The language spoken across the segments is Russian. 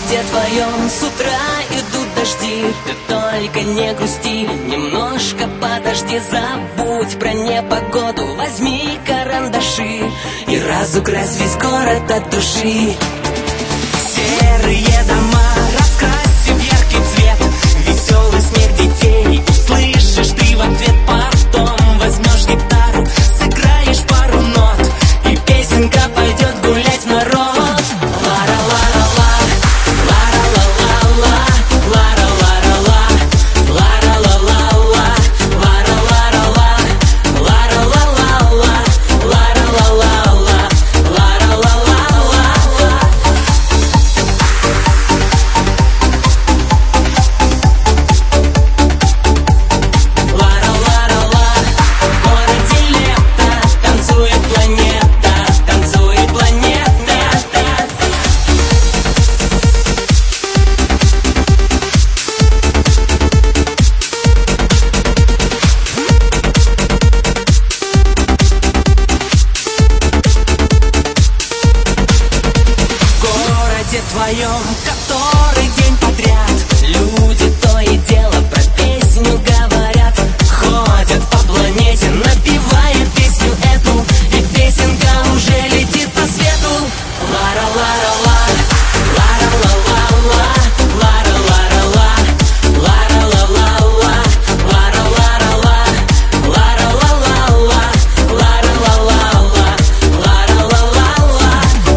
городе твоем с утра идут дожди. Ты только не грусти, немножко подожди. Забудь про непогоду, возьми карандаши и разукрась весь город от души. Серые дома раскрась в яркий цвет, веселый смех детей услышишь ты в ответ. Потом возьмешь гитару, сыграешь пару нот, и песенка пойдет гулять в народ. Твоем, который день подряд люди то и дело про песню говорят. Ходят по планете, напевая песню эту, и песенка уже летит по свету. Лара-лара-ла, лара-ла-ла-ла, лара-лара-ла, лара-ла-ла-ла, лара-лара-ла, лара-ла-ла-ла, лара-ла-ла-ла, лара-ла-ла-ла.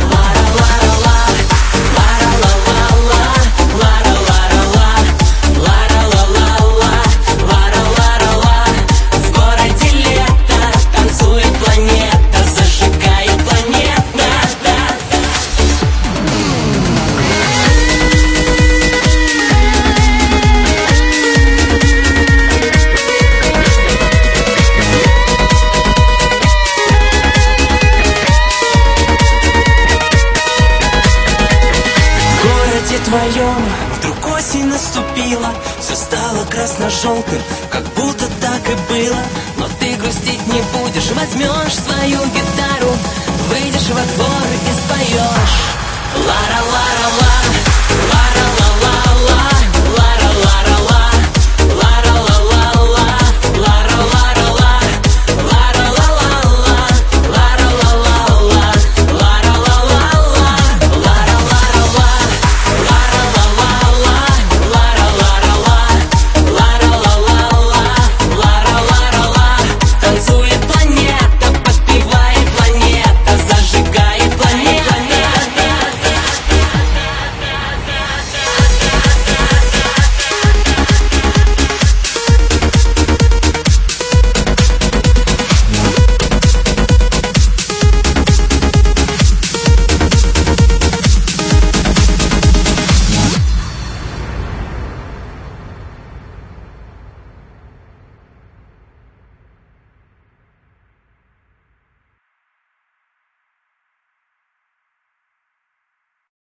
Твоем вдруг осень наступила, все стало красно-желтым, как будто так и было. Но ты грустить не будешь, возьмешь свою гитару, выйдешь во двор и споешь. Ла-ла-ла.